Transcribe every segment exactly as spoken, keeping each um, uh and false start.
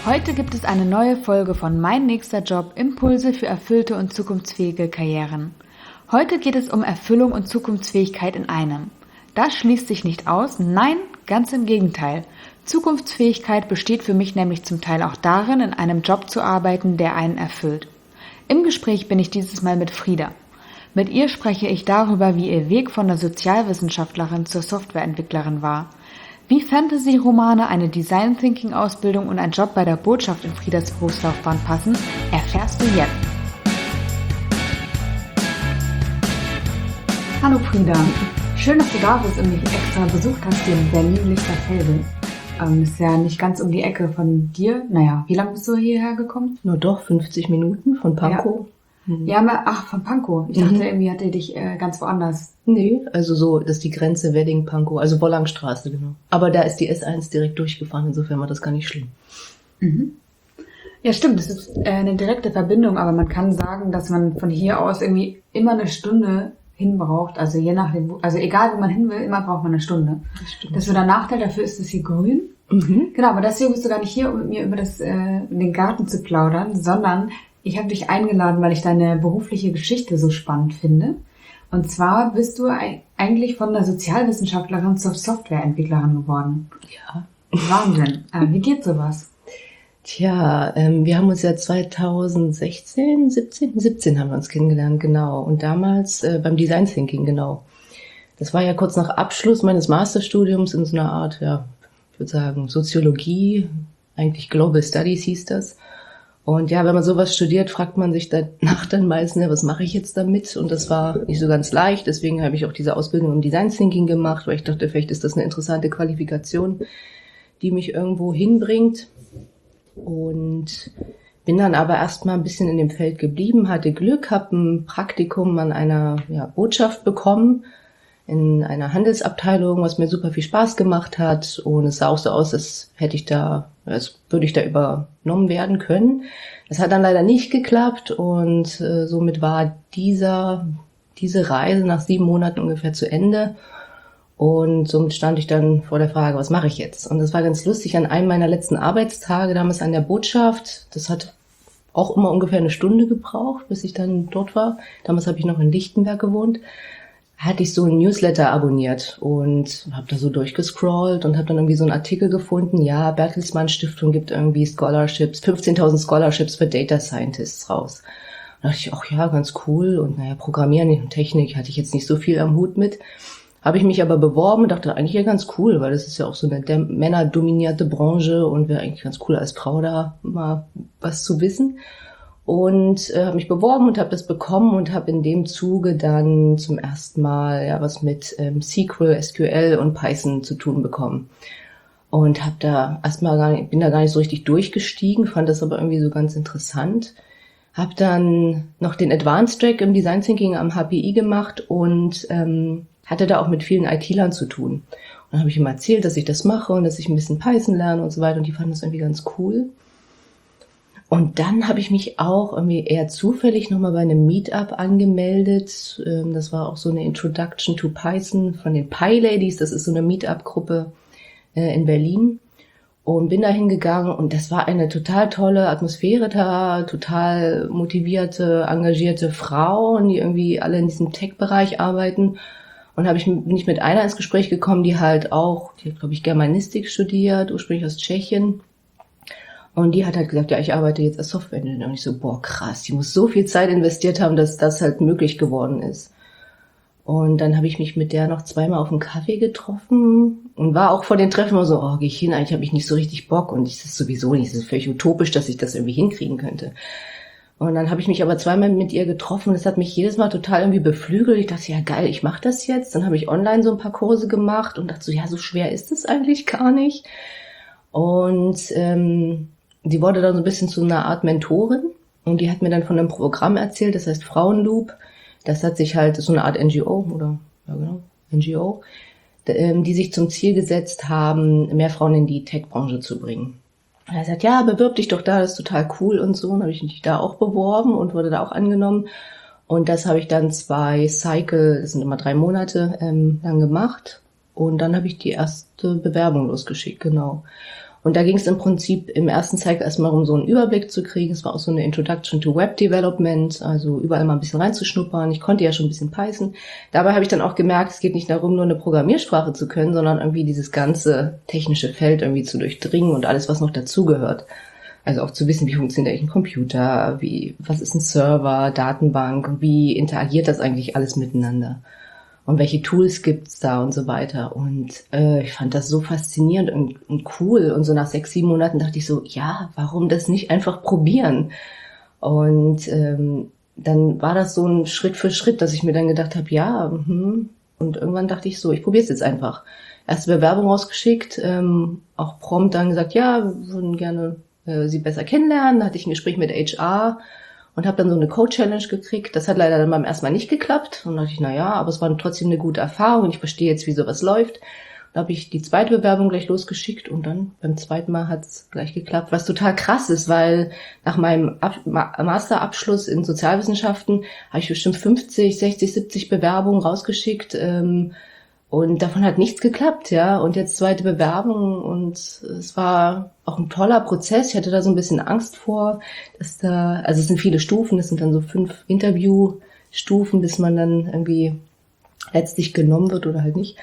Heute gibt es eine neue Folge von Mein nächster Job – Impulse für erfüllte und zukunftsfähige Karrieren. Heute geht es um Erfüllung und Zukunftsfähigkeit in einem. Das schließt sich nicht aus, nein, ganz im Gegenteil. Zukunftsfähigkeit besteht für mich nämlich zum Teil auch darin, in einem Job zu arbeiten, der einen erfüllt. Im Gespräch bin ich dieses Mal mit Frieda. Mit ihr spreche ich darüber, wie ihr Weg von der Sozialwissenschaftlerin zur Softwareentwicklerin war. Wie Fantasy-Romane, eine Design-Thinking-Ausbildung und ein Job bei der Botschaft in Friedas Berufslaufbahn passen, erfährst du jetzt. Hallo Frieda, schön, dass du da bist und mich extra besucht hast hier in Berlin-Lichterfelde. Ähm, ist ja nicht ganz um die Ecke von dir. Naja, wie lange bist du hierher gekommen? Nur doch, fünfzig Minuten von Pankow. Ja. Ja, aber, ach, von Pankow. Ich dachte, mhm. irgendwie hatte dich äh, ganz woanders. Nee, also so, das ist die Grenze Wedding-Pankow, also Wollangstraße, genau. Aber da ist die S eins direkt durchgefahren, insofern war das gar nicht schlimm. Mhm. Ja, stimmt, das ist äh, eine direkte Verbindung, aber man kann sagen, dass man von hier aus irgendwie immer eine Stunde hin braucht. Also je nachdem, also egal wo man hin will, immer braucht man eine Stunde. Das stimmt. Das ist so der Nachteil, dafür ist es hier grün. Mhm. Genau, aber deswegen bist du gar nicht hier, um mit mir über das, äh, den Garten zu plaudern, sondern ich habe dich eingeladen, weil ich deine berufliche Geschichte so spannend finde. Und zwar bist du eigentlich von der Sozialwissenschaftlerin zur Softwareentwicklerin geworden. Ja. Wahnsinn. Äh, wie geht sowas? Tja, ähm, wir haben uns ja zweitausendsechzehn, siebzehn, siebzehn haben wir uns kennengelernt, genau. Und damals äh, beim Design Thinking, genau. Das war ja kurz nach Abschluss meines Masterstudiums in so einer Art, ja, ich würde sagen, Soziologie, eigentlich Global Studies hieß das. Und ja, wenn man sowas studiert, fragt man sich danach dann meistens, was mache ich jetzt damit? Und das war nicht so ganz leicht. Deswegen habe ich auch diese Ausbildung im Design Thinking gemacht, weil ich dachte, vielleicht ist das eine interessante Qualifikation, die mich irgendwo hinbringt. Und bin dann aber erstmal ein bisschen in dem Feld geblieben, hatte Glück, habe ein Praktikum an einer ja, Botschaft bekommen, in einer Handelsabteilung, was mir super viel Spaß gemacht hat. Und es sah auch so aus, als hätte ich da, als würde ich da übernommen werden können. Das hat dann leider nicht geklappt und äh, somit war dieser, diese Reise nach sieben Monaten ungefähr zu Ende. Und somit stand ich dann vor der Frage, was mache ich jetzt? Und das war ganz lustig, an einem meiner letzten Arbeitstage damals an der Botschaft, das hat auch immer ungefähr eine Stunde gebraucht, bis ich dann dort war. Damals habe ich noch in Lichtenberg gewohnt. Hatte ich so ein Newsletter abonniert und habe da so durchgescrollt und habe dann irgendwie so einen Artikel gefunden, ja, Bertelsmann Stiftung gibt irgendwie Scholarships, fünfzehntausend Scholarships für Data Scientists raus. Da dachte ich, ach ja, ganz cool und naja, Programmieren und Technik hatte ich jetzt nicht so viel am Hut mit. Habe ich mich aber beworben und dachte, eigentlich ja ganz cool, weil das ist ja auch so eine männerdominierte Branche und wäre eigentlich ganz cool als Frau da mal was zu wissen. Und äh, habe mich beworben und habe das bekommen und habe in dem Zuge dann zum ersten Mal ja was mit ähm, S Q L, S Q L und Python zu tun bekommen. Und habe da erstmal gar nicht, bin da gar nicht so richtig durchgestiegen, fand das aber irgendwie so ganz interessant. Habe dann noch den Advanced Track im Design Thinking am H P I gemacht und ähm, hatte da auch mit vielen I T-Lern zu tun. Und dann habe ich ihm erzählt, dass ich das mache und dass ich ein bisschen Python lerne und so weiter und die fanden das irgendwie ganz cool. Und dann habe ich mich auch irgendwie eher zufällig nochmal bei einem Meetup angemeldet. Das war auch so eine Introduction to Python von den PyLadies. Das ist so eine Meetup-Gruppe in Berlin. Und bin da hingegangen und das war eine total tolle Atmosphäre da, total motivierte, engagierte Frauen, die irgendwie alle in diesem Tech-Bereich arbeiten. Und habe ich, bin ich mit einer ins Gespräch gekommen, die halt auch, die hat, glaube ich, Germanistik studiert, ursprünglich aus Tschechien. Und die hat halt gesagt, ja, ich arbeite jetzt als Softwareingenieur. Und ich so, boah, krass, die muss so viel Zeit investiert haben, dass das halt möglich geworden ist. Und dann habe ich mich mit der noch zweimal auf einen Kaffee getroffen und war auch vor den Treffen immer so, oh, gehe ich hin, eigentlich habe ich nicht so richtig Bock. Und ich das sowieso nicht, es ist völlig utopisch, dass ich das irgendwie hinkriegen könnte. Und dann habe ich mich aber zweimal mit ihr getroffen und das hat mich jedes Mal total irgendwie beflügelt. Ich dachte, ja geil, ich mache das jetzt. Dann habe ich online so ein paar Kurse gemacht und dachte so, ja, so schwer ist es eigentlich gar nicht. Und ähm, die wurde dann so ein bisschen zu einer Art Mentorin und die hat mir dann von einem Programm erzählt, das heißt Frauenloop. Das hat sich halt, das ist so eine Art N G O oder, ja genau, N G O, die sich zum Ziel gesetzt haben, mehr Frauen in die Tech-Branche zu bringen. Und er sagt, ja, bewirb dich doch da, das ist total cool und so. Und dann habe ich mich da auch beworben und wurde da auch angenommen. Und das habe ich dann zwei Cycle, das sind immer drei Monate ähm, lang gemacht. Und dann habe ich die erste Bewerbung losgeschickt, genau. Und da ging es im Prinzip im ersten Cycle erstmal um so einen Überblick zu kriegen. Es war auch so eine Introduction to Web Development, also überall mal ein bisschen reinzuschnuppern. Ich konnte ja schon ein bisschen Python. Dabei habe ich dann auch gemerkt, es geht nicht darum, nur eine Programmiersprache zu können, sondern irgendwie dieses ganze technische Feld irgendwie zu durchdringen und alles, was noch dazugehört. Also auch zu wissen, wie funktioniert eigentlich ein Computer, wie, was ist ein Server, Datenbank, wie interagiert das eigentlich alles miteinander? Und welche Tools gibt's da und so weiter. Und äh, ich fand das so faszinierend und, und cool. Und so nach sechs, sieben Monaten dachte ich so, ja, warum das nicht einfach probieren? Und ähm, dann war das so ein Schritt für Schritt, dass ich mir dann gedacht habe, ja, hm. Und irgendwann dachte ich so, ich probiere es jetzt einfach. Erste Bewerbung rausgeschickt, ähm, auch prompt dann gesagt, ja, wir würden gerne äh, Sie besser kennenlernen. Da hatte ich ein Gespräch mit H R. Und habe dann so eine Code-Challenge gekriegt. Das hat leider dann beim ersten Mal nicht geklappt. Und dann dachte ich, na ja, aber es war trotzdem eine gute Erfahrung. Und ich verstehe jetzt, wie sowas läuft. Dann habe ich die zweite Bewerbung gleich losgeschickt. Und dann beim zweiten Mal hat es gleich geklappt. Was total krass ist, weil nach meinem Ab- Ma- Masterabschluss in Sozialwissenschaften habe ich bestimmt fünfzig, sechzig, siebzig Bewerbungen rausgeschickt. Ähm, Und davon hat nichts geklappt, ja. Und jetzt zweite Bewerbung und es war auch ein toller Prozess. Ich hatte da so ein bisschen Angst vor, dass da, also es sind viele Stufen, es sind dann so fünf Interviewstufen, bis man dann irgendwie letztlich genommen wird oder halt nicht.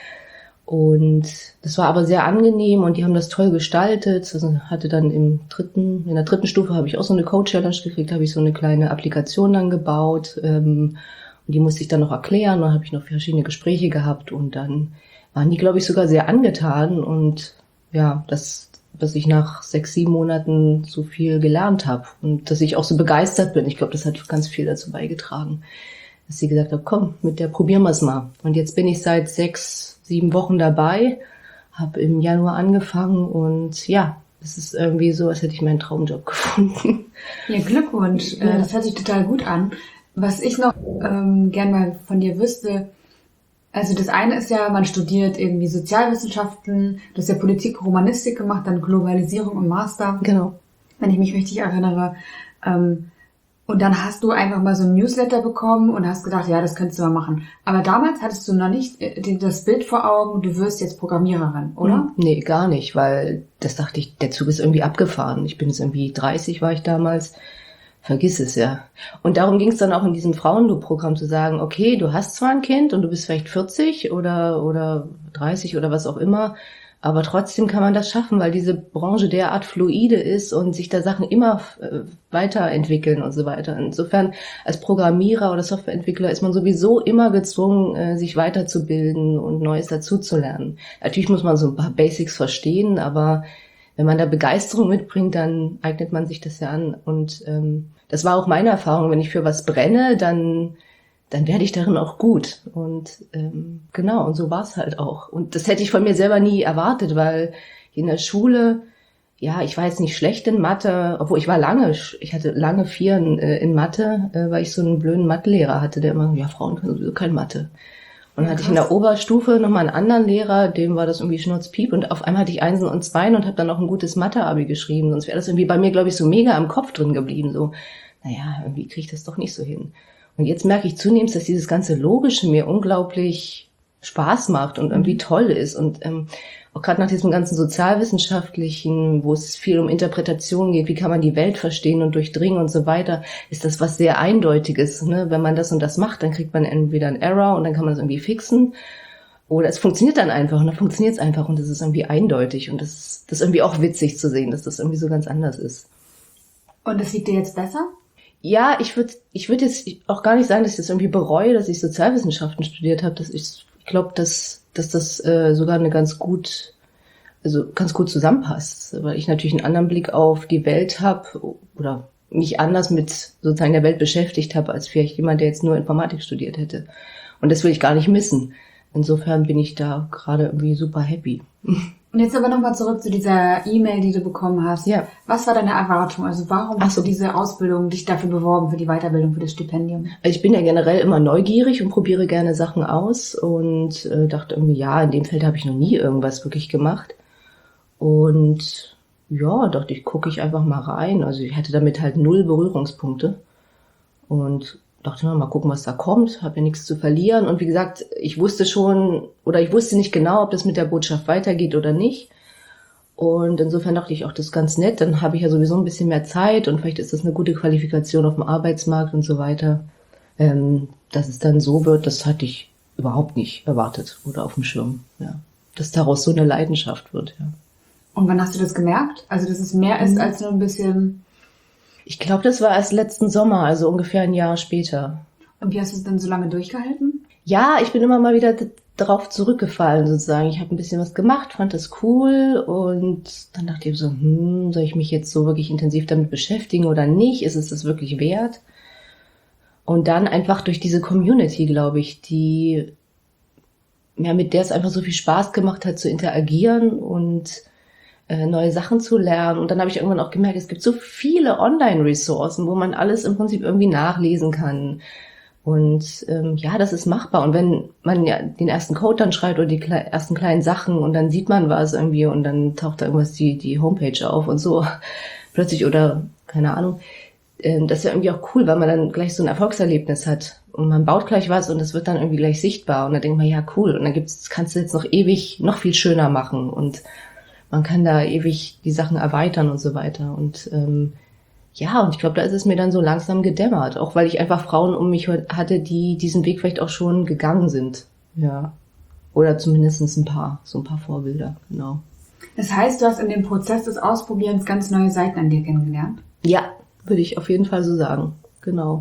Und das war aber sehr angenehm und die haben das toll gestaltet. Also hatte dann im dritten, in der dritten Stufe habe ich auch so eine Code-Challenge gekriegt, habe ich so eine kleine Applikation dann gebaut. Ähm, Und die musste ich dann noch erklären, dann habe ich noch verschiedene Gespräche gehabt und dann waren die, glaube ich, sogar sehr angetan und ja, dass, dass ich nach sechs, sieben Monaten so viel gelernt habe und dass ich auch so begeistert bin. Ich glaube, das hat ganz viel dazu beigetragen, dass sie gesagt haben, komm, mit der probieren wir es mal. Und jetzt bin ich seit sechs, sieben Wochen dabei, habe im Januar angefangen und ja, es ist irgendwie so, als hätte ich meinen Traumjob gefunden. Ja, Glückwunsch. Ja. Das hört sich total gut an. Was ich noch ähm, gern mal von dir wüsste, also das eine ist ja, man studiert irgendwie Sozialwissenschaften, du hast ja Politik, Romanistik gemacht, dann Globalisierung und Master, Genau. wenn ich mich richtig erinnere. Ähm, und dann hast du einfach mal so ein Newsletter bekommen und hast gedacht, ja, das könntest du mal machen. Aber damals hattest du noch nicht äh, das Bild vor Augen, du wirst jetzt Programmiererin, oder? Nee, gar nicht, weil das dachte ich, der Zug ist irgendwie abgefahren. Ich bin jetzt irgendwie dreißig, war ich damals. Vergiss es, ja. Und darum ging es dann auch in diesem Frauenloop-Programm zu sagen, okay, du hast zwar ein Kind und du bist vielleicht vierzig oder, oder dreißig oder was auch immer, aber trotzdem kann man das schaffen, weil diese Branche derart fluide ist und sich da Sachen immer äh, weiterentwickeln und so weiter. Insofern als Programmierer oder Softwareentwickler ist man sowieso immer gezwungen, äh, sich weiterzubilden und Neues dazuzulernen. Natürlich muss man so ein paar Basics verstehen, aber wenn man da Begeisterung mitbringt, dann eignet man sich das ja an. Und ähm, das war auch meine Erfahrung. Wenn ich für was brenne, dann dann werde ich darin auch gut. Und ähm, genau, und so war es halt auch. Und das hätte ich von mir selber nie erwartet, weil in der Schule, ja, ich war jetzt nicht schlecht in Mathe, obwohl ich war lange, ich hatte lange Vieren äh, in Mathe, äh, weil ich so einen blöden Mathelehrer hatte, der immer, ja, Frauen können sowieso kein Mathe. Und dann hatte ich in der Oberstufe nochmal einen anderen Lehrer, dem war das irgendwie Schnurzpiep und auf einmal hatte ich Einsen und Zweien und habe dann auch ein gutes Mathe-Abi geschrieben. Sonst wäre das irgendwie bei mir, glaube ich, so mega im Kopf drin geblieben. So, naja, irgendwie kriege ich das doch nicht so hin. Und jetzt merke ich zunehmend, dass dieses ganze Logische mir unglaublich Spaß macht und irgendwie toll ist. Und ähm, auch gerade nach diesem ganzen Sozialwissenschaftlichen, wo es viel um Interpretation geht, wie kann man die Welt verstehen und durchdringen und so weiter, ist das was sehr Eindeutiges. Ne? Wenn man das und das macht, dann kriegt man entweder einen Error und dann kann man das irgendwie fixen. Oder es funktioniert dann einfach und dann funktioniert es einfach und das ist irgendwie eindeutig. Und das ist, das ist irgendwie auch witzig zu sehen, dass das irgendwie so ganz anders ist. Und das liegt dir jetzt besser? Ja, ich würde ich würd jetzt auch gar nicht sagen, dass ich das irgendwie bereue, dass ich Sozialwissenschaften studiert habe. Dass ich ich glaube, dass, dass das äh, sogar eine ganz gut, also ganz gut zusammenpasst, weil ich natürlich einen anderen Blick auf die Welt habe oder mich anders mit sozusagen der Welt beschäftigt habe, als vielleicht jemand, der jetzt nur Informatik studiert hätte. Und das will ich gar nicht missen. Insofern bin ich da gerade irgendwie super happy. Und jetzt aber nochmal zurück zu dieser E-Mail, die du bekommen hast. Ja. Was war deine Erwartung? Also warum Ach hast so. du diese Ausbildung, dich dafür beworben, für die Weiterbildung, für das Stipendium? Also ich bin ja generell immer neugierig und probiere gerne Sachen aus und äh, dachte irgendwie, ja, in dem Feld habe ich noch nie irgendwas wirklich gemacht. Und ja, dachte ich, gucke ich einfach mal rein. Also ich hatte damit halt null Berührungspunkte und dachte, na, mal gucken, was da kommt. Habe ja nichts zu verlieren. Und wie gesagt, ich wusste schon, oder ich wusste nicht genau, ob das mit der Botschaft weitergeht oder nicht. Und insofern dachte ich auch, das ist ganz nett, dann habe ich ja sowieso ein bisschen mehr Zeit und vielleicht ist das eine gute Qualifikation auf dem Arbeitsmarkt und so weiter. Ähm, dass es dann so wird, das hatte ich überhaupt nicht erwartet oder auf dem Schirm, ja. Dass daraus so eine Leidenschaft wird, ja. Und wann hast du das gemerkt? Also, dass es mehr ist als nur ein bisschen... Ich glaube, das war erst letzten Sommer, also ungefähr ein Jahr später. Und wie hast du es dann so lange durchgehalten? Ja, ich bin immer mal wieder d- darauf zurückgefallen sozusagen. Ich habe ein bisschen was gemacht, fand das cool und dann dachte ich so, hm, soll ich mich jetzt so wirklich intensiv damit beschäftigen oder nicht? Ist es das wirklich wert? Und dann einfach durch diese Community, glaube ich, die, ja, mit der es einfach so viel Spaß gemacht hat zu interagieren und äh, neue Sachen zu lernen. Und dann habe ich irgendwann auch gemerkt, es gibt so viele Online-Ressourcen, wo man alles im Prinzip irgendwie nachlesen kann. Und ähm, ja, das ist machbar. Und wenn man ja den ersten Code dann schreibt oder die kle- ersten kleinen Sachen und dann sieht man was irgendwie und dann taucht da irgendwas die, die Homepage auf und so plötzlich oder keine Ahnung. Ähm, das ist ja irgendwie auch cool, weil man dann gleich so ein Erfolgserlebnis hat. Und man baut gleich was und es wird dann irgendwie gleich sichtbar. Und dann denkt man, ja cool. Und dann gibt's, kannst du jetzt noch ewig noch viel schöner machen. Und man kann da ewig die Sachen erweitern und so weiter. Und ähm, ja, und ich glaube, da ist es mir dann so langsam gedämmert. Auch weil ich einfach Frauen um mich hatte, die diesen Weg vielleicht auch schon gegangen sind. Ja. Oder zumindest ein paar, so ein paar Vorbilder, genau. Das heißt, du hast in dem Prozess des Ausprobierens ganz neue Seiten an dir kennengelernt? Ja, würde ich auf jeden Fall so sagen. Genau.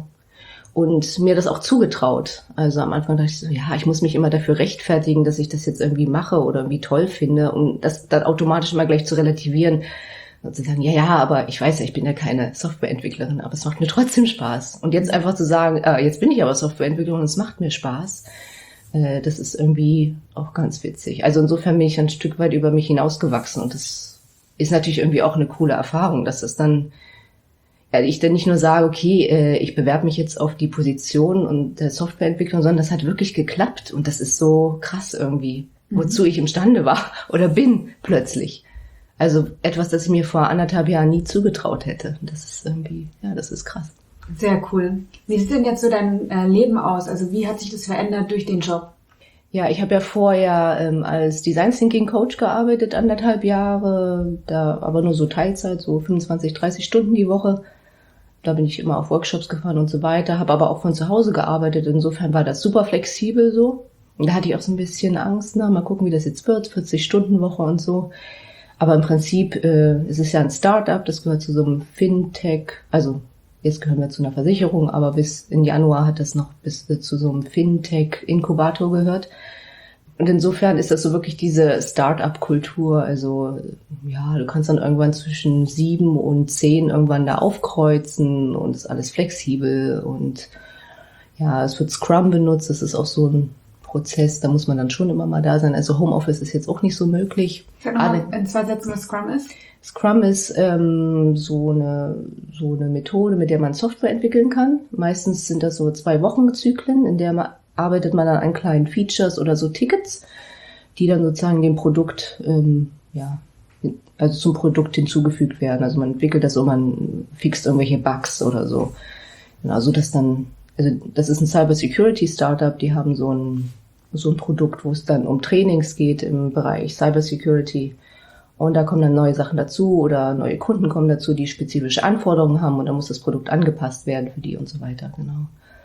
Und mir das auch zugetraut. Also am Anfang dachte ich so, ja, ich muss mich immer dafür rechtfertigen, dass ich das jetzt irgendwie mache oder irgendwie toll finde, um das dann automatisch immer gleich zu relativieren und zu sagen, ja, ja, aber ich weiß ja, ich bin ja keine Softwareentwicklerin, aber es macht mir trotzdem Spaß. Und jetzt einfach zu sagen, äh, jetzt bin ich aber Softwareentwicklerin und es macht mir Spaß, äh, das ist irgendwie auch ganz witzig. Also insofern bin ich ein Stück weit über mich hinausgewachsen und das ist natürlich irgendwie auch eine coole Erfahrung, dass das dann ja, ich dann nicht nur sage, okay, äh, ich bewerbe mich jetzt auf die Position und der Softwareentwicklung, sondern das hat wirklich geklappt und das ist so krass irgendwie, wozu mhm. ich imstande war oder bin plötzlich. Also etwas, das ich mir vor anderthalb Jahren nie zugetraut hätte. Das ist irgendwie, ja, das ist krass. Sehr cool. Wie sieht denn jetzt so dein äh, Leben aus? Also wie hat sich das verändert durch den Job? Ja, ich habe ja vorher ähm, als Design Thinking Coach gearbeitet, anderthalb Jahre, da aber nur so Teilzeit, so fünfundzwanzig, dreißig Stunden die Woche. Da bin ich immer auf Workshops gefahren und so weiter, habe aber auch von zu Hause gearbeitet. Insofern war das super flexibel so. Und da hatte ich auch so ein bisschen Angst, na, mal gucken, wie das jetzt wird, vierzig-Stunden-Woche und so. Aber im Prinzip äh, es ist ja ein Start-up, das gehört zu so einem Fintech, also jetzt gehören wir zu einer Versicherung, aber bis in Januar hat das noch bis äh, zu so einem Fintech-Inkubator gehört. Und insofern ist das so wirklich diese Start-up-Kultur, also ja, du kannst dann irgendwann zwischen sieben und zehn irgendwann da aufkreuzen und ist alles flexibel und ja, es wird Scrum benutzt, das ist auch so ein Prozess, da muss man dann schon immer mal da sein. Also Homeoffice ist jetzt auch nicht so möglich. Sag nochmal in zwei Sätzen, was Scrum ist. Scrum ist ähm, so eine so eine Methode, mit der man Software entwickeln kann. Meistens sind das so zwei Wochenzyklen, in der man arbeitet man dann an kleinen Features oder so Tickets, die dann sozusagen dem Produkt, ähm, ja, also zum Produkt hinzugefügt werden. Also man entwickelt das so, man fixt irgendwelche Bugs oder so. Genau, so dass dann, also das ist ein Cybersecurity-Startup, die haben so ein, so ein Produkt, wo es dann um Trainings geht im Bereich Cybersecurity. Und da kommen dann neue Sachen dazu oder neue Kunden kommen dazu, die spezifische Anforderungen haben und dann muss das Produkt angepasst werden für die und so weiter, genau.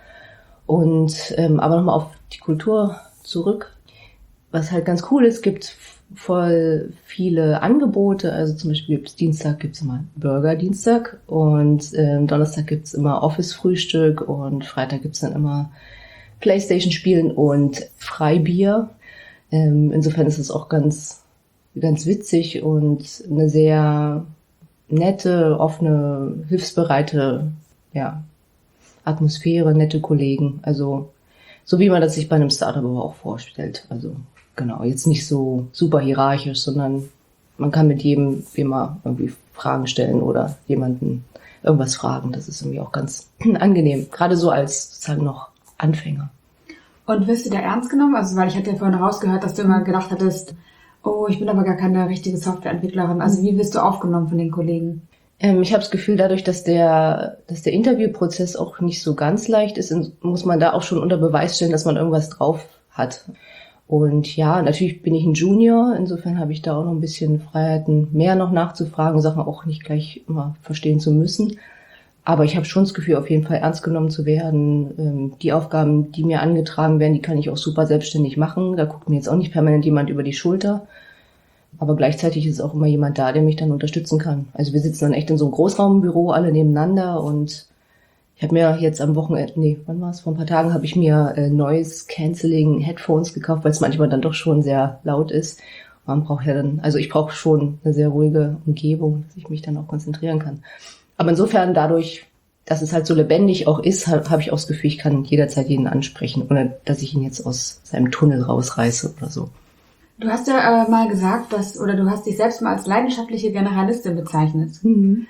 Und ähm, aber nochmal auf die Kultur zurück. Was halt ganz cool ist, gibt voll viele Angebote. Also zum Beispiel gibt's Dienstag gibt's immer Burger-Dienstag und ähm, Donnerstag gibt's immer Office-Frühstück und Freitag gibt's dann immer Playstation-Spielen und Freibier. Ähm, insofern ist es auch ganz, ganz witzig und eine sehr nette, offene, hilfsbereite, ja, Atmosphäre, nette Kollegen, also so wie man das sich bei einem Startup aber auch vorstellt. Also genau, jetzt nicht so super hierarchisch, sondern man kann mit jedem immer irgendwie Fragen stellen oder jemanden irgendwas fragen. Das ist irgendwie auch ganz angenehm, gerade so als sozusagen noch Anfänger. Und wirst du da ernst genommen? Also weil ich hatte ja vorhin rausgehört, dass du immer gedacht hattest, oh, ich bin aber gar keine richtige Softwareentwicklerin. Also wie wirst du aufgenommen von den Kollegen? Ich habe das Gefühl, dadurch, dass der, dass der Interviewprozess auch nicht so ganz leicht ist, muss man da auch schon unter Beweis stellen, dass man irgendwas drauf hat. Und ja, natürlich bin ich ein Junior, insofern habe ich da auch noch ein bisschen Freiheiten, mehr noch nachzufragen, Sachen auch nicht gleich immer verstehen zu müssen. Aber ich habe schon das Gefühl, auf jeden Fall ernst genommen zu werden. Die Aufgaben, die mir angetragen werden, die kann ich auch super selbstständig machen. Da guckt mir jetzt auch nicht permanent jemand über die Schulter. Aber gleichzeitig ist auch immer jemand da, der mich dann unterstützen kann. Also wir sitzen dann echt in so einem Großraumbüro, alle nebeneinander. Und ich habe mir jetzt am Wochenende, nee, wann war es? Vor ein paar Tagen habe ich mir äh, Noise Cancelling Headphones gekauft, weil es manchmal dann doch schon sehr laut ist. Man braucht ja dann, also ich brauche schon eine sehr ruhige Umgebung, dass ich mich dann auch konzentrieren kann. Aber insofern dadurch, dass es halt so lebendig auch ist, habe hab ich auch das Gefühl, ich kann jederzeit jeden ansprechen, ohne dass ich ihn jetzt aus seinem Tunnel rausreiße oder so. Du hast ja äh, mal gesagt, dass, oder du hast dich selbst mal als leidenschaftliche Generalistin bezeichnet. Mhm.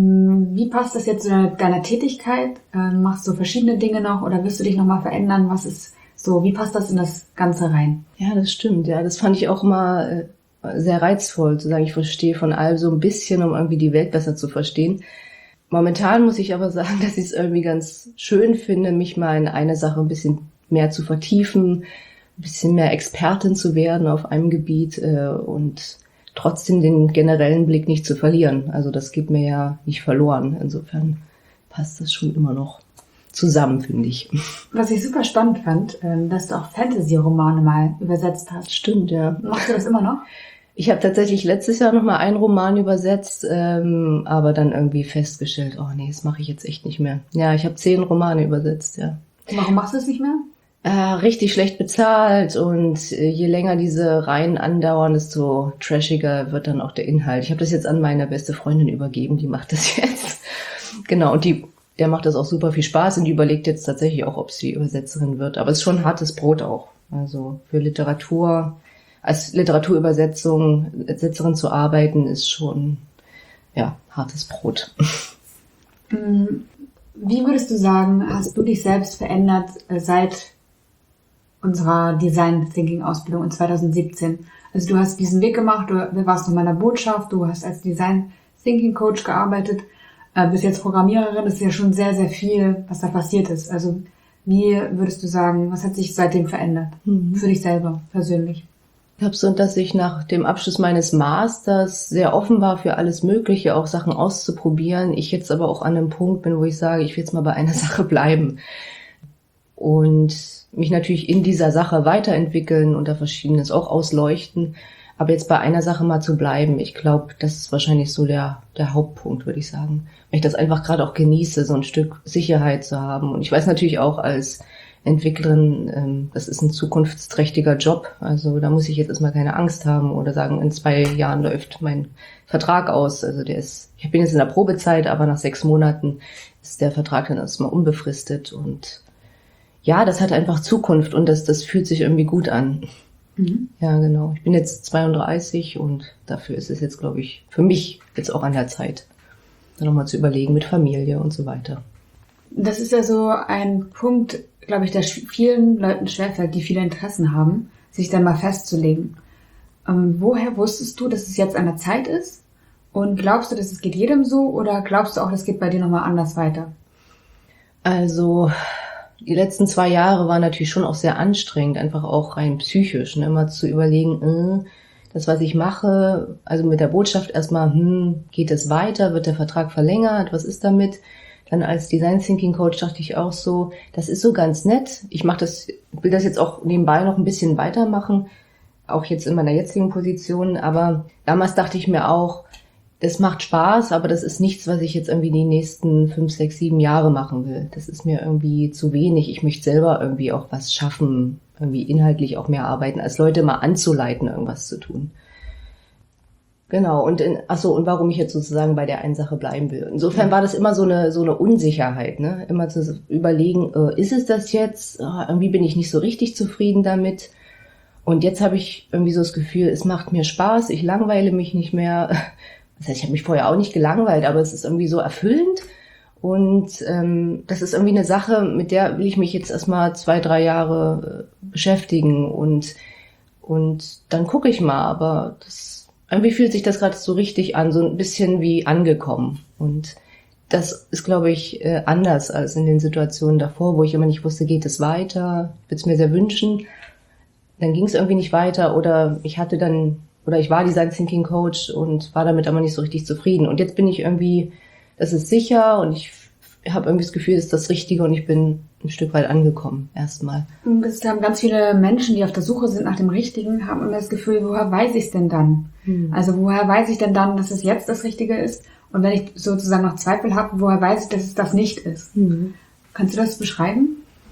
Wie passt das jetzt zu deiner, deiner Tätigkeit? Äh, machst du verschiedene Dinge noch oder wirst du dich nochmal verändern? Was ist so, wie passt das in das Ganze rein? Ja, das stimmt. Ja, das fand ich auch immer äh, sehr reizvoll, zu sagen, ich verstehe von allem so ein bisschen, um irgendwie die Welt besser zu verstehen. Momentan muss ich aber sagen, dass ich es irgendwie ganz schön finde, mich mal in eine Sache ein bisschen mehr zu vertiefen, ein bisschen mehr Expertin zu werden auf einem Gebiet äh, und trotzdem den generellen Blick nicht zu verlieren. Also das geht mir ja nicht verloren. Insofern passt das schon immer noch zusammen, finde ich. Was ich super spannend fand, dass du auch Fantasy-Romane mal übersetzt hast. Stimmt, ja. Machst du das immer noch? Ich habe tatsächlich letztes Jahr noch mal einen Roman übersetzt, ähm, aber dann irgendwie festgestellt, oh nee, das mache ich jetzt echt nicht mehr. Ja, ich habe zehn Romane übersetzt, ja. Warum machst du es nicht mehr? Äh, richtig schlecht bezahlt und äh, je länger diese Reihen andauern, desto trashiger wird dann auch der Inhalt. Ich habe das jetzt an meine beste Freundin übergeben, die macht das jetzt. Genau, und die, der macht das auch super viel Spaß und die überlegt jetzt tatsächlich auch, ob sie Übersetzerin wird. Aber es ist schon hartes Brot auch. Also für Literatur, als Literaturübersetzung, Übersetzerin zu arbeiten, ist schon, ja, hartes Brot. Wie würdest du sagen, hast du dich selbst verändert seit unserer Design Thinking Ausbildung in zwanzig siebzehn? Also du hast diesen Weg gemacht, du warst noch in meiner Botschaft, du hast als Design Thinking Coach gearbeitet, bist jetzt Programmiererin, das ist ja schon sehr, sehr viel, was da passiert ist. Also wie würdest du sagen, was hat sich seitdem verändert? Mhm. Für dich selber, persönlich? Ich glaube so, dass ich nach dem Abschluss meines Masters sehr offen war für alles Mögliche, auch Sachen auszuprobieren. Ich jetzt aber auch an einem Punkt bin, wo ich sage, ich will jetzt mal bei einer Sache bleiben. Und mich natürlich in dieser Sache weiterentwickeln und da Verschiedenes auch ausleuchten. Aber jetzt bei einer Sache mal zu bleiben, ich glaube, das ist wahrscheinlich so der, der Hauptpunkt, würde ich sagen. Weil ich das einfach gerade auch genieße, so ein Stück Sicherheit zu haben. Und ich weiß natürlich auch als Entwicklerin, ähm, das ist ein zukunftsträchtiger Job. Also da muss ich jetzt erstmal keine Angst haben oder sagen, in zwei Jahren läuft mein Vertrag aus. Also der ist, ich bin jetzt in der Probezeit, aber nach sechs Monaten ist der Vertrag dann erstmal unbefristet. Und ja, das hat einfach Zukunft und das, das fühlt sich irgendwie gut an. Mhm. Ja, genau. Ich bin jetzt zweiunddreißig und dafür ist es jetzt, glaube ich, für mich jetzt auch an der Zeit, da nochmal zu überlegen mit Familie und so weiter. Das ist ja so ein Punkt, glaube ich, der vielen Leuten schwerfällt, die viele Interessen haben, sich dann mal festzulegen. Ähm, woher wusstest du, dass es jetzt an der Zeit ist? Und glaubst du, dass es geht jedem so oder glaubst du auch, das geht bei dir nochmal anders weiter? Also die letzten zwei Jahre waren natürlich schon auch sehr anstrengend, einfach auch rein psychisch, ne? Immer zu überlegen, äh, das, was ich mache, also mit der Botschaft erstmal, hm, geht es weiter, wird der Vertrag verlängert, was ist damit? Dann als Design Thinking Coach dachte ich auch so, das ist so ganz nett. Ich mache das, will das jetzt auch nebenbei noch ein bisschen weitermachen, auch jetzt in meiner jetzigen Position. Aber damals dachte ich mir auch, das macht Spaß, aber das ist nichts, was ich jetzt irgendwie die nächsten fünf, sechs, sieben Jahre machen will. Das ist mir irgendwie zu wenig. Ich möchte selber irgendwie auch was schaffen, irgendwie inhaltlich auch mehr arbeiten, als Leute mal anzuleiten, irgendwas zu tun. Genau, und in, ach so, und warum ich jetzt sozusagen bei der einen Sache bleiben will. Insofern war das immer so eine so eine Unsicherheit, ne? Immer zu überlegen, äh, ist es das jetzt? Oh, irgendwie bin ich nicht so richtig zufrieden damit. Und jetzt habe ich irgendwie so das Gefühl, es macht mir Spaß, ich langweile mich nicht mehr. Das heißt, ich habe mich vorher auch nicht gelangweilt, aber es ist irgendwie so erfüllend. Und ähm, das ist irgendwie eine Sache, mit der will ich mich jetzt erstmal zwei, drei Jahre äh, beschäftigen. Und, und dann gucke ich mal, aber das irgendwie fühlt sich das gerade so richtig an, so ein bisschen wie angekommen. Und das ist, glaube ich, äh, anders als in den Situationen davor, wo ich immer nicht wusste, geht es weiter? Ich würde es mir sehr wünschen. dann ging es irgendwie nicht weiter oder ich hatte dann, oder ich war Design Thinking Coach und war damit aber nicht so richtig zufrieden. Und jetzt bin ich irgendwie, das ist sicher und ich habe irgendwie das Gefühl, das ist das Richtige und ich bin ein Stück weit angekommen erstmal. Es haben ganz viele Menschen, die auf der Suche sind nach dem Richtigen, haben immer das Gefühl, woher weiß ich es denn dann? Hm. Also woher weiß ich denn dann, dass es jetzt das Richtige ist? Und wenn ich sozusagen noch Zweifel habe, woher weiß ich, dass es das nicht ist? Hm. Kannst du das beschreiben?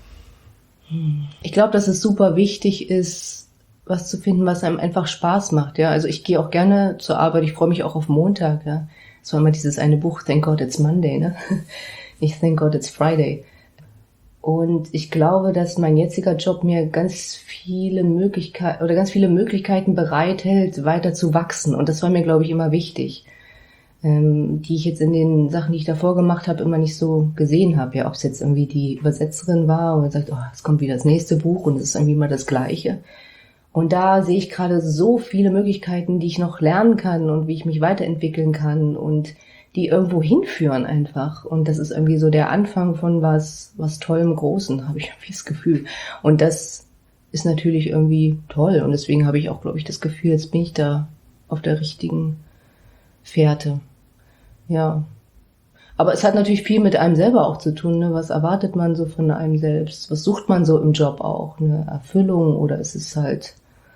Ich glaube, dass es super wichtig ist, was zu finden, was einem einfach Spaß macht. Ja, also ich gehe auch gerne zur Arbeit. Ich freue mich auch auf Montag. Ja, es war immer dieses eine Buch, Thank God It's Monday, ne? Nicht Thank God It's Friday. Und ich glaube, dass mein jetziger Job mir ganz viele Möglichkeiten oder ganz viele Möglichkeiten bereithält, weiter zu wachsen. Und das war mir, glaube ich, immer wichtig, ähm, die ich jetzt in den Sachen, die ich davor gemacht habe, immer nicht so gesehen habe. Ja, ob es jetzt irgendwie die Übersetzerin war und man sagt, oh, es kommt wieder das nächste Buch und es ist irgendwie immer das Gleiche. Und da sehe ich gerade so viele Möglichkeiten, die ich noch lernen kann und wie ich mich weiterentwickeln kann und die irgendwo hinführen einfach. Und das ist irgendwie so der Anfang von was, was Tollem Großen, habe ich irgendwie das Gefühl. Und das ist natürlich irgendwie toll. Und deswegen habe ich auch, glaube ich, das Gefühl, jetzt bin ich da auf der richtigen Fährte. Ja. Aber es hat natürlich viel mit einem selber auch zu tun. Ne? Was erwartet man so von einem selbst? Was sucht man so im Job auch? Eine Erfüllung oder ist es halt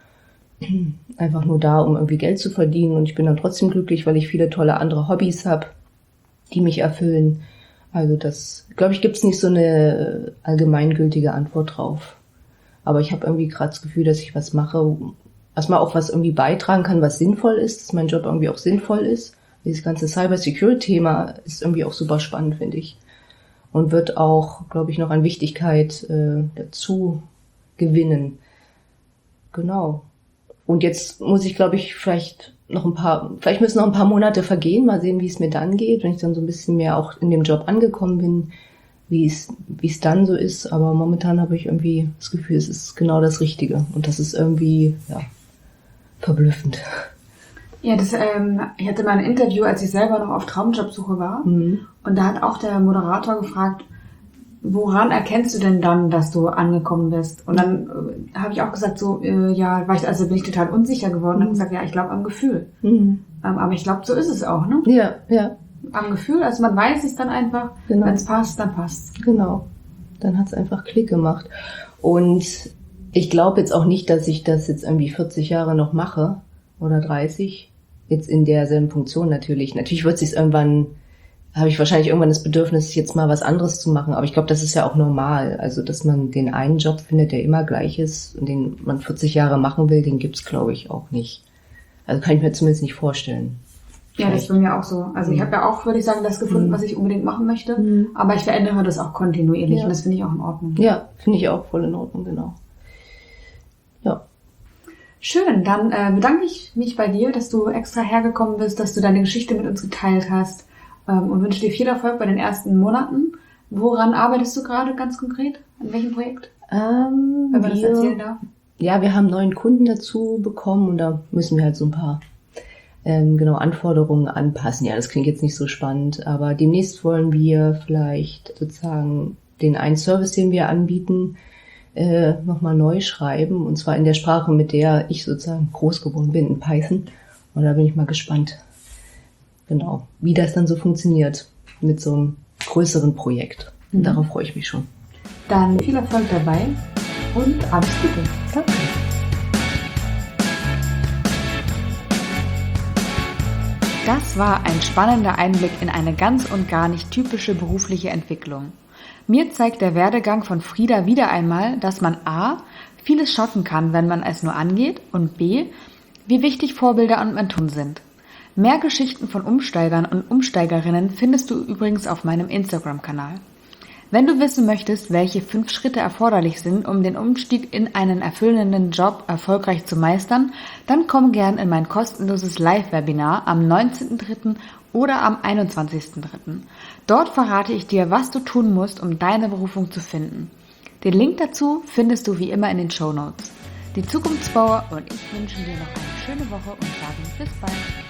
einfach nur da, um irgendwie Geld zu verdienen und ich bin dann trotzdem glücklich, weil ich viele tolle andere Hobbys habe, die mich erfüllen. Also das, glaube ich, gibt es nicht so eine allgemeingültige Antwort drauf. Aber ich habe irgendwie gerade das Gefühl, dass ich was mache, erstmal auch was irgendwie beitragen kann, was sinnvoll ist, dass mein Job irgendwie auch sinnvoll ist. Dieses ganze Cyber-Security-Thema ist irgendwie auch super spannend, finde ich. Und wird auch, glaube ich, noch an Wichtigkeit äh, dazu gewinnen. Genau. Und jetzt muss ich, glaube ich, vielleicht noch ein paar, vielleicht müssen noch ein paar Monate vergehen, mal sehen, wie es mir dann geht, wenn ich dann so ein bisschen mehr auch in dem Job angekommen bin, wie es, wie es dann so ist. Aber momentan habe ich irgendwie das Gefühl, es ist genau das Richtige. Und das ist irgendwie, ja, verblüffend. Ja, das, ähm, ich hatte mal ein Interview, als ich selber noch auf Traumjobsuche war. Mhm. Und da hat auch der Moderator gefragt, woran erkennst du denn dann, dass du angekommen bist? Und dann äh, habe ich auch gesagt, so, äh, ja, war ich, also bin ich total unsicher geworden. Mhm. Und habe gesagt, ja, ich glaube am Gefühl. Mhm. Ähm, aber ich glaube, so ist es auch, ne? Ja, ja. Am Gefühl, also man weiß es dann einfach, genau. Wenn es passt, dann passt. Genau. Dann hat es einfach Klick gemacht. Und ich glaube jetzt auch nicht, dass ich das jetzt irgendwie vierzig Jahre noch mache oder dreißig. Jetzt in derselben Funktion natürlich. Natürlich wird es sich irgendwann habe ich wahrscheinlich irgendwann das Bedürfnis, jetzt mal was anderes zu machen. Aber ich glaube, das ist ja auch normal. Also, dass man den einen Job findet, der immer gleich ist und den man vierzig Jahre machen will, den gibt's, glaube ich, auch nicht. Also kann ich mir zumindest nicht vorstellen. Ja, Vielleicht. Das ist bei mir auch so. Also mhm. ich habe ja auch, würde ich sagen, das gefunden, mhm. was ich unbedingt machen möchte. Mhm. Aber ich verändere das auch kontinuierlich ja. Und das finde ich auch in Ordnung. Ja, finde ich auch voll in Ordnung, genau. Ja. Schön, dann äh, bedanke ich mich bei dir, dass du extra hergekommen bist, dass du deine Geschichte mit uns geteilt hast. Und wünsche dir viel Erfolg bei den ersten Monaten. Woran arbeitest du gerade ganz konkret? An welchem Projekt? Ähm, Wenn man das erzählen darf. Ja, wir haben neuen Kunden dazu bekommen und da müssen wir halt so ein paar ähm, genau Anforderungen anpassen. Ja, das klingt jetzt nicht so spannend, aber demnächst wollen wir vielleicht sozusagen den einen Service, den wir anbieten, äh, nochmal neu schreiben. Und zwar in der Sprache, mit der ich sozusagen groß geworden bin, in Python. Und da bin ich mal gespannt. Genau, wie das dann so funktioniert mit so einem größeren Projekt. Mhm. Darauf freue ich mich schon. Dann viel Erfolg dabei und alles Gute. Danke. Das war ein spannender Einblick in eine ganz und gar nicht typische berufliche Entwicklung. Mir zeigt der Werdegang von Frieda wieder einmal, dass man a. vieles schaffen kann, wenn man es nur angeht und b. wie wichtig Vorbilder und Mentoren sind. Mehr Geschichten von Umsteigern und Umsteigerinnen findest du übrigens auf meinem Instagram-Kanal. Wenn du wissen möchtest, welche fünf Schritte erforderlich sind, um den Umstieg in einen erfüllenden Job erfolgreich zu meistern, dann komm gern in mein kostenloses Live-Webinar am neunzehnten dritten oder am einundzwanzigsten dritten Dort verrate ich dir, was du tun musst, um deine Berufung zu finden. Den Link dazu findest du wie immer in den Shownotes. Die Zukunftsbauer und ich wünschen dir noch eine schöne Woche und sagen bis bald.